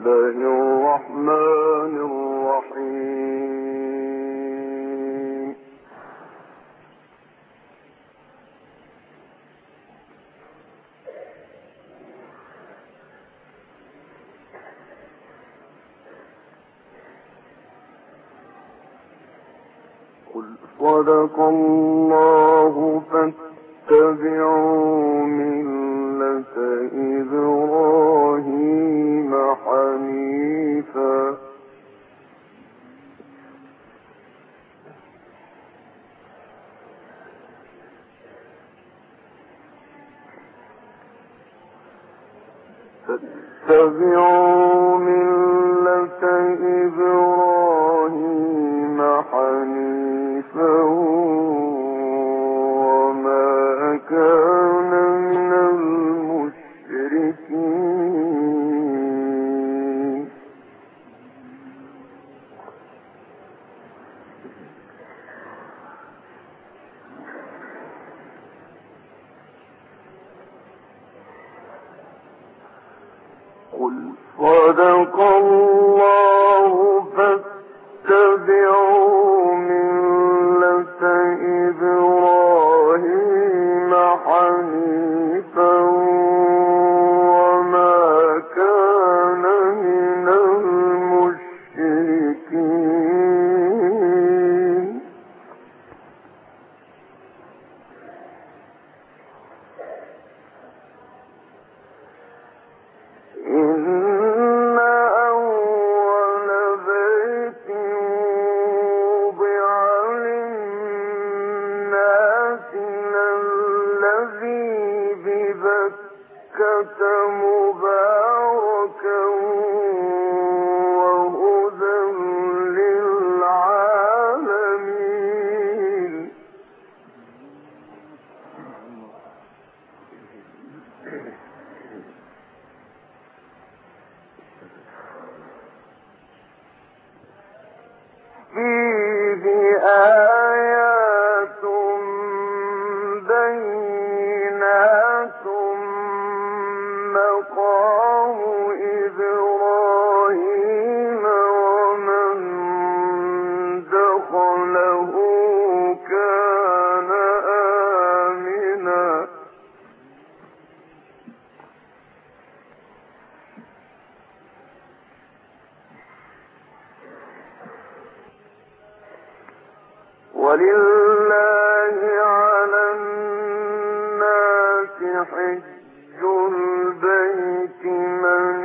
الله الرحمن الرحيم. قل صدق الله فاتبعوا ملة إبراهيم حنيفا وما كان من المشركين. قل صدق الله فاتبعوا ملة إبراهيم حنيفا وما كان من المشركين. إن أول بيت وضع للناس الذي ببكة مباركا وهدى للعالمين. فيه آيات بينات مقام إبراهيم ومن دخله كان آمنا. ولله على الناس حج البيت من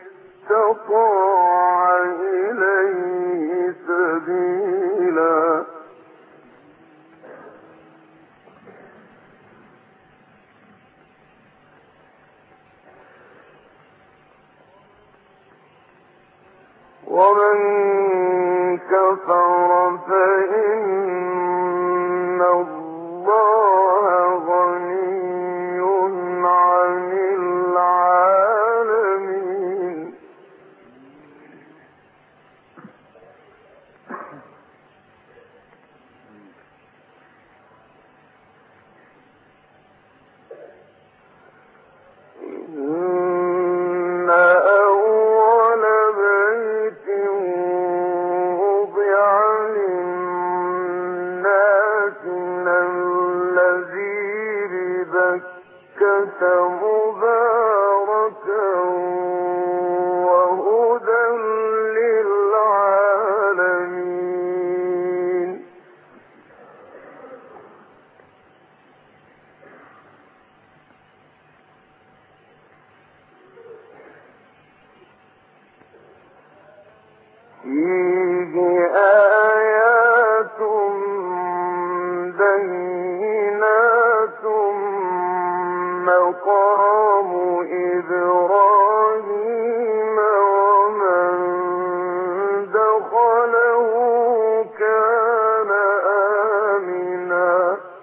استطاع إليه سبيلا. ومن كفر فإن الله غني عن العالمين. إن أول بيت وضع للناس الذي ببكة مباركا وهدى للعالمين. فيه آيات بينات مقام إبراهيم ومن دخله كان آمنا.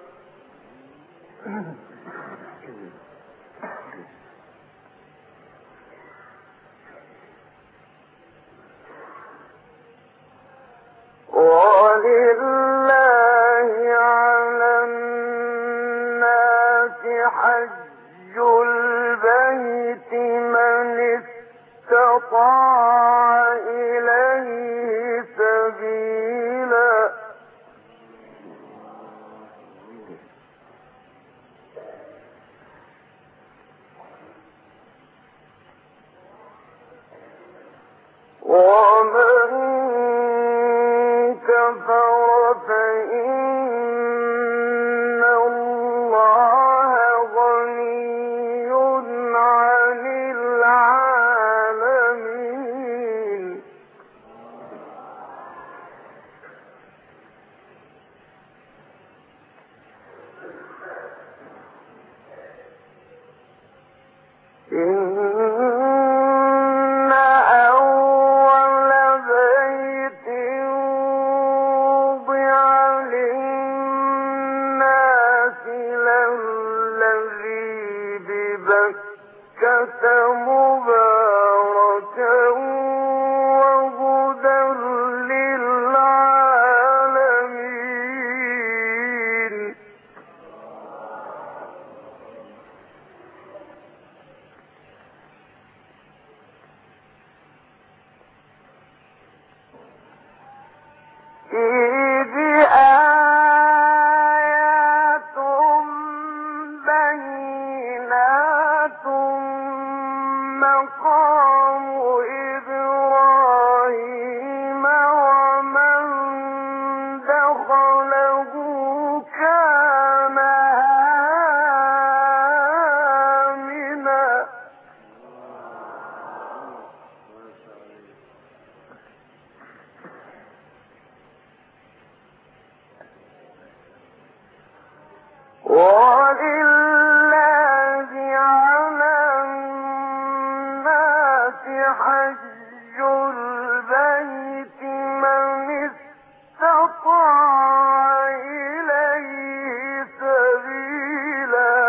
ولله على الناس حج البيت استطاع إليه سبيلا ومن كفر فإن الله غني عن العالمين مباركا وهدى للعالمين فيه آيات بينات مقام إبراهيم ومن دخله كان آمنا ولله على الناس حج البيت من استطاع إليه سبيلا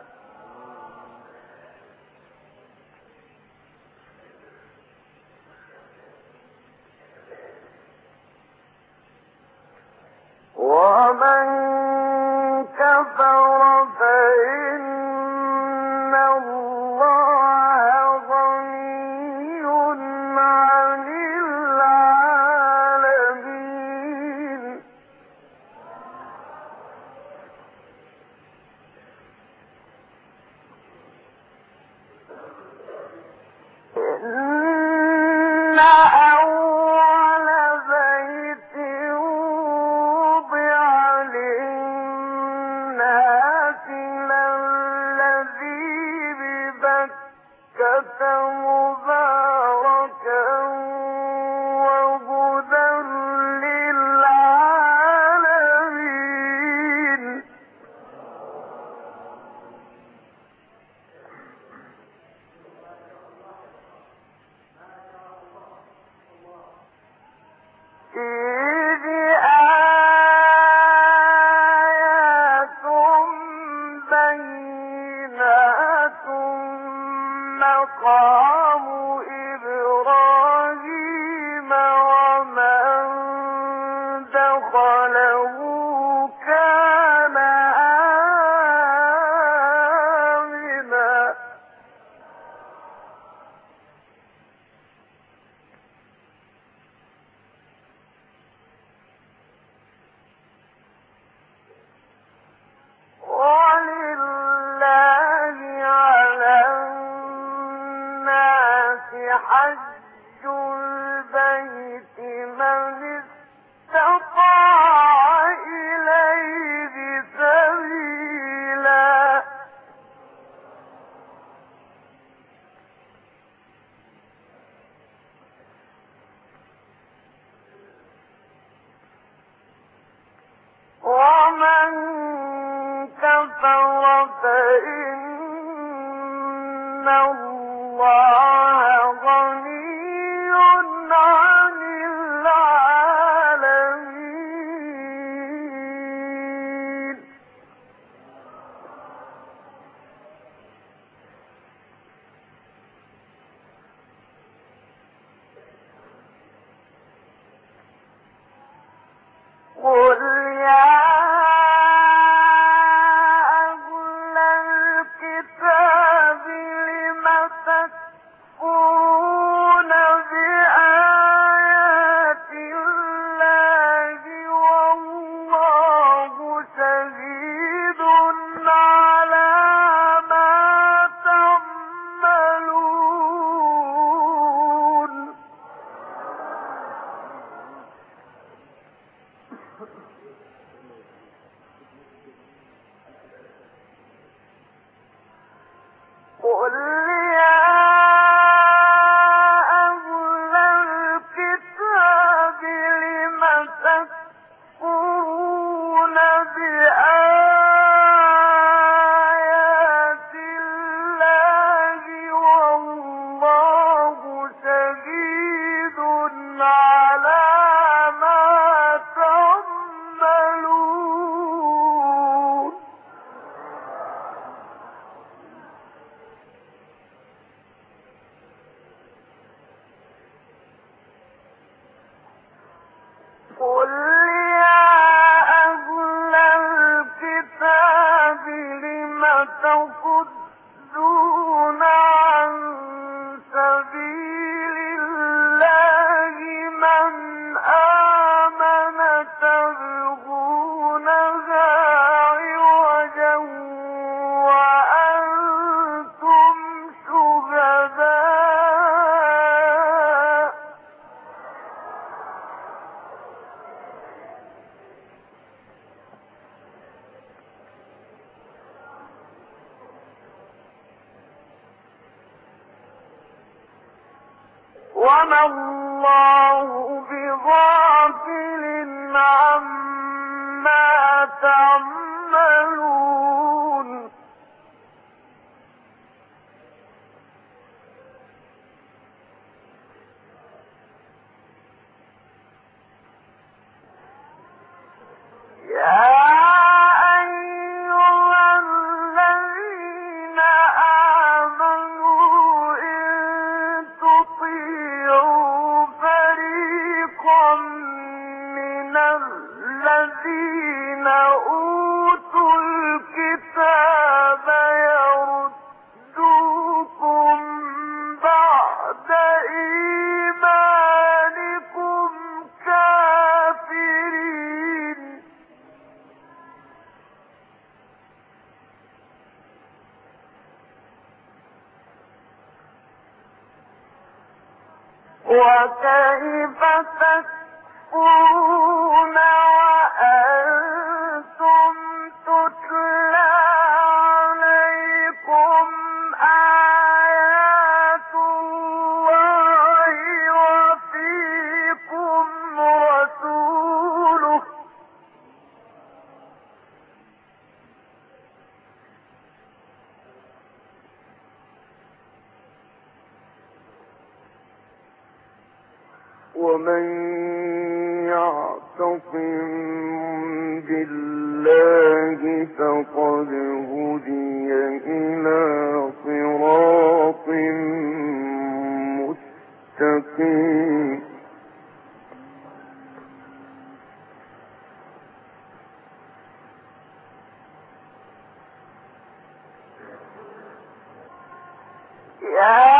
ومن كفر فإن الله غني عن العالمين إن أول بيت وضع للناس للذي ببكة مباركا وهدى للعالمين فيه آيات بينات مقام إبراهيم ومن دخله كان آمنا ولله على الناس حج البيت من استطاع إليه سبيلا ومن كفر فإن الله غني عن العالمين قل يا أهل الكتاب لم وما الله بغافل عما تعملون يا الذين أوتوا الكتاب يردوكم بعد إيمانكم كافرين وكيف تكفرون وأنتم تتلى عليكم آيات الله وفيكم رسوله ومن يعتصم بالله فقد هدي إلى صراط مستقيم يا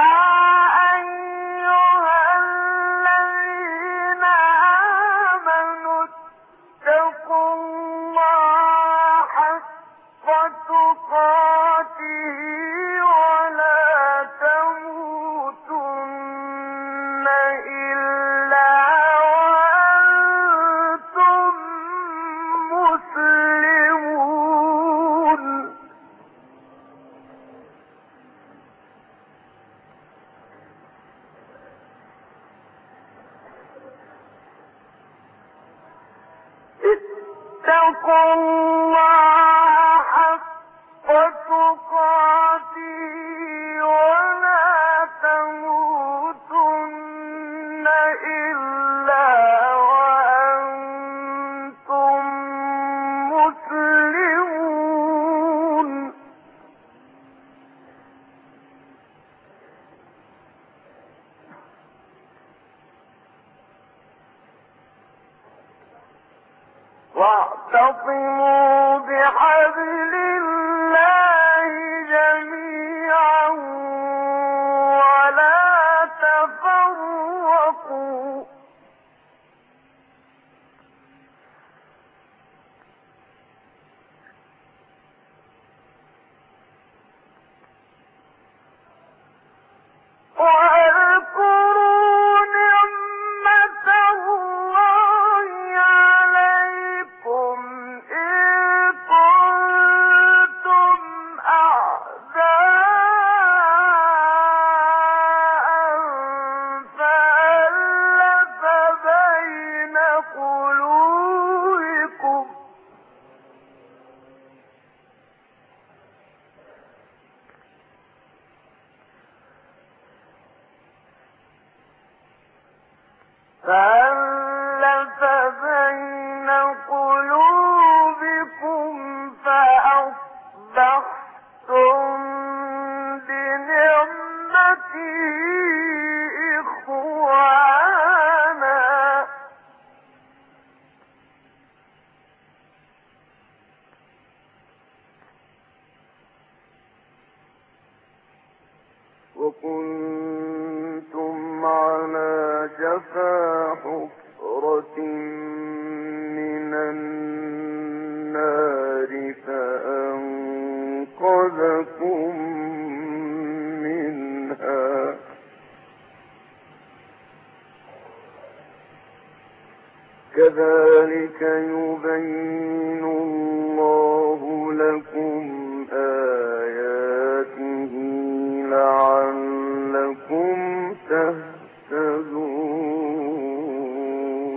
اتقوا الله حق تقاته ولا تموتن إلا وأنتم مسلمون واعتصموا بحبل الله جميعا ولا تفرقوا واذكروا نعمة الله عليكم إذ كنتم فألف بين قلوبكم فأصبحتم بنعمته إخوانا وكنتم على شفا حفرة من النار فأنقذكم منها كذلك يبين الله لكم آياته لعلكم تهتدون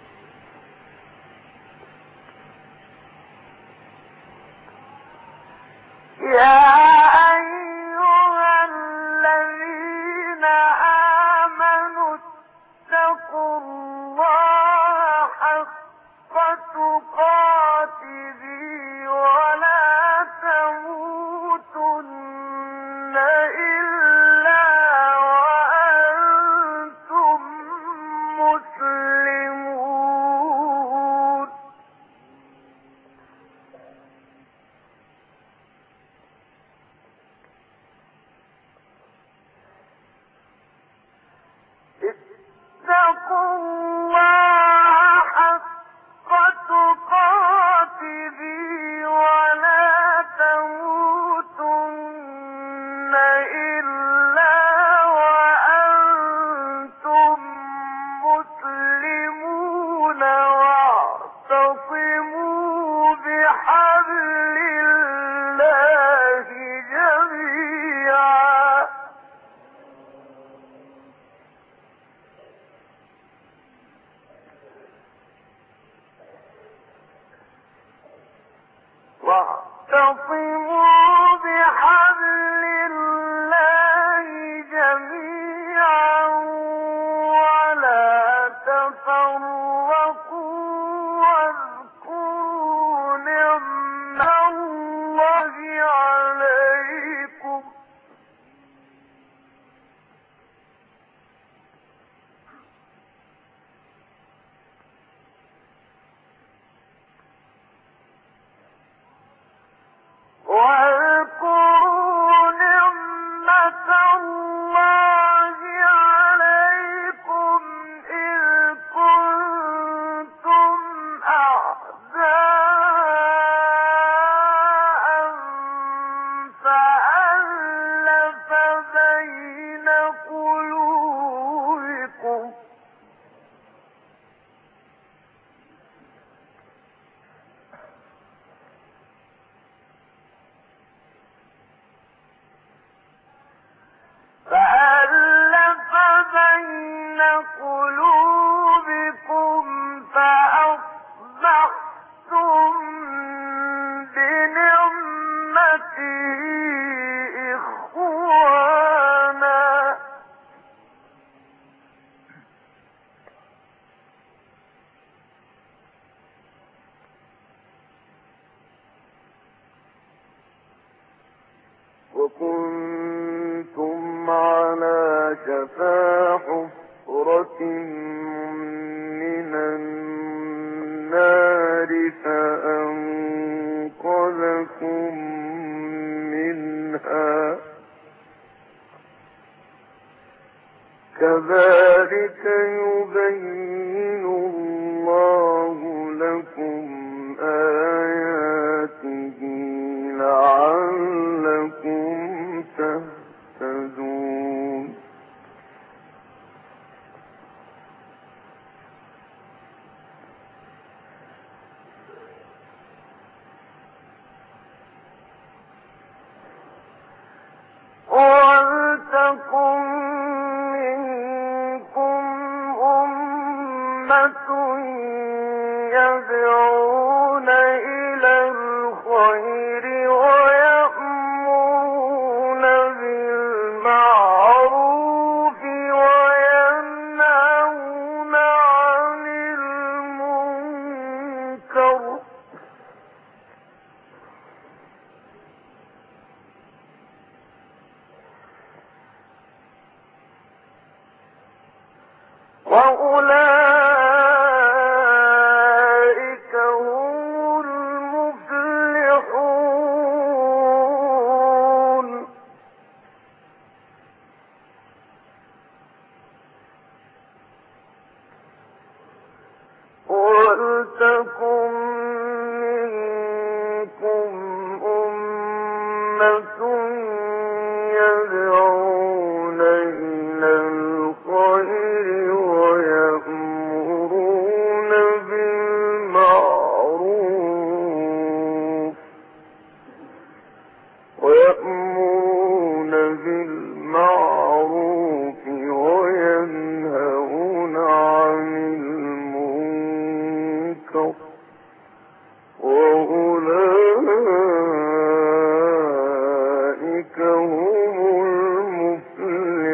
يا أيها الذين آمنوا اتقوا الله حق تقاته ولا تموتن إلا وأنتم مسلمون اتقوا الله حق تقاته ولا تموتن إلا وأنتم مسلمون واعتصموا بحبل الله جميعا واعتصموا بحبل الله جميعا ولا تفرقوا واذكروا نعمة الله عليكم واذكروا نعمة الله عليكم إذ كنتم أعداء فألف بين قلوبكم فأصبحتم بنعمته إخوانا وكنتم على شفا حفرة من النار فأنقذكم منها كذلك يبين الله لكم آياته لعلكم تهتدون ولتكن منكم أمة يدعون إلى الخير ويأمرون بالمعروف وينهون وأولئك هم المفلحون ولتكن منكم أمة يدعون إلى الخير ويأمرون بالمعروف وينهون عن المنكر وأولئك هم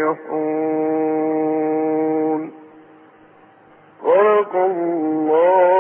المفلحون. صدق الله